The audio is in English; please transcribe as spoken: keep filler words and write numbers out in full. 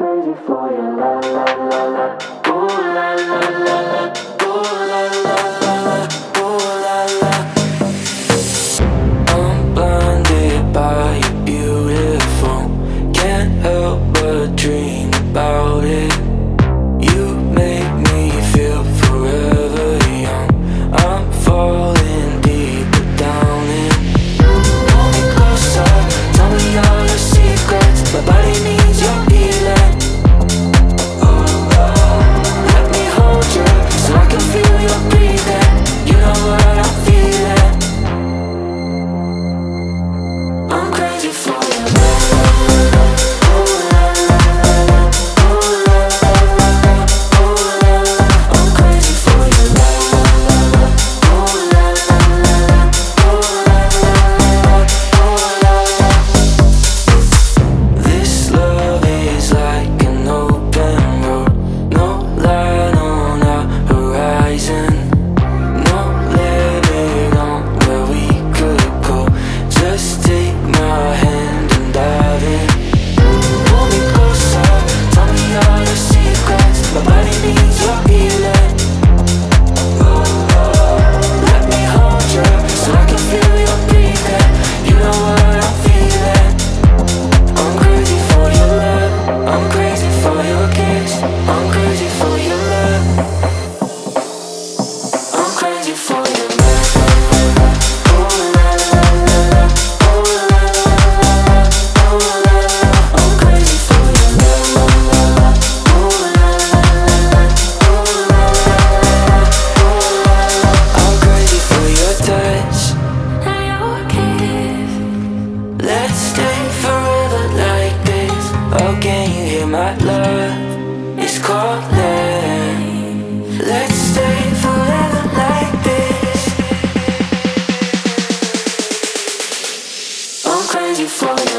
crazy for you, la la la la. Ooh la la la la. Ooh la la la la. Ooh la la. I'm blinded by your beautiful. Can't help but dream about it. You make me feel forever young. I'm falling deeper down in. Pull me closer, tell me all your secrets. My body needs your healing. Let me hold you so I can feel your breathing. You know what I'm feeling. I'm crazy for you. My love is calling. Let's stay forever like this. I'm crazy for you.